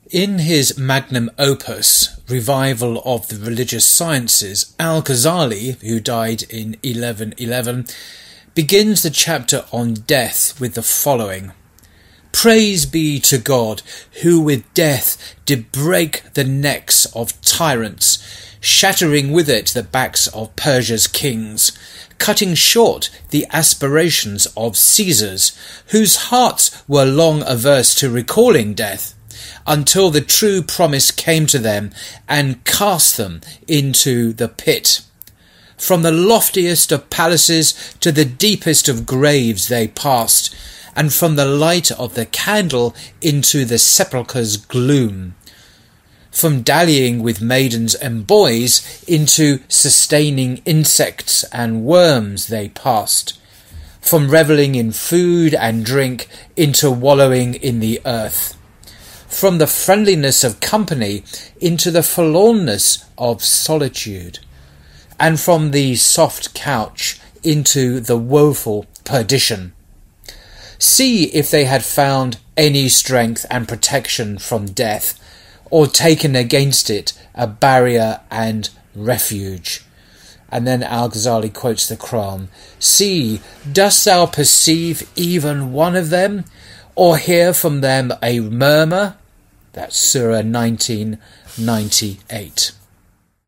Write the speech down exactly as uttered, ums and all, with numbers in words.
In his magnum opus, Revival of the Religious Sciences, Al-Ghazali, who died in eleven eleven, begins the chapter on death with the following: "Praise be to God, who with death did break the necks of tyrants, shattering with it the backs of Persia's kings, cutting short the aspirations of Caesars, whose hearts were long averse to recalling death, until the true promise came to them and cast them into the pit. From the loftiest of palaces to the deepest of graves they passed, and from the light of the candle into the sepulchre's gloom. From dallying with maidens and boys into sustaining insects and worms they passed. From revelling in food and drink into wallowing in the earth. From the friendliness of company into the forlornness of solitude, and from the soft couch into the woeful perdition. See if they had found any strength and protection from death, or taken against it a barrier and refuge." And then Al-Ghazali quotes the Quran: "See, dost thou perceive even one of them, or hear from them a murmur?" That's Surah nineteen ninety-eight.